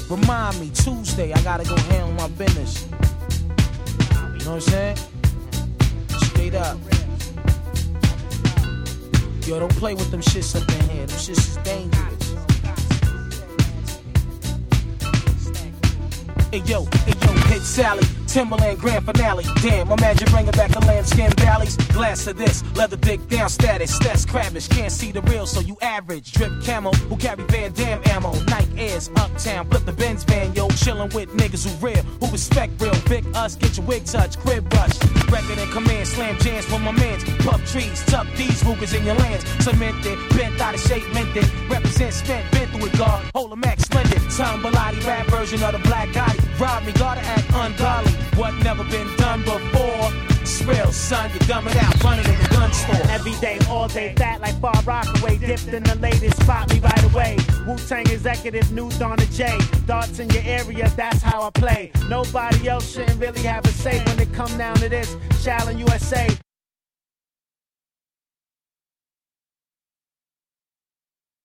Remind me, Tuesday, I gotta go handle my business. You know what I'm saying? Straight up. Yo, don't play with them shits up in here. Them shits is dangerous. Hey yo, hit Sally, Timberland grand finale. Damn, imagine bringing back the lambskin valleys. Glass of this, leather dick down status. That's crabbish, can't see the real, so you average. Drip camo, who carry Van Dam ammo. Nike Airs, uptown, flip the Benz van, yo. Chillin' with niggas who real, who respect real. Vic us, get your wig touch, crib brush. Record in command, slam jams for my mans. Puff trees, tuck these hookers in your lands. Cemented, bent out of shape, minted. Represent spent, been through it, God. Hold a max, splendid. Tom Bilotti, rap version of the Black Gotti. Rob me, gotta act ungodly. What never been done before. It's real, son, you're dumbing out, running in the gun store. Every day, all day, fat like Far Rockaway. Dipped in the latest, spot me right away. Wu-Tang executive, new Dawn to J. Darts in your area, that's how I play. Nobody else shouldn't really have a say when it come down to this. Shaolin USA,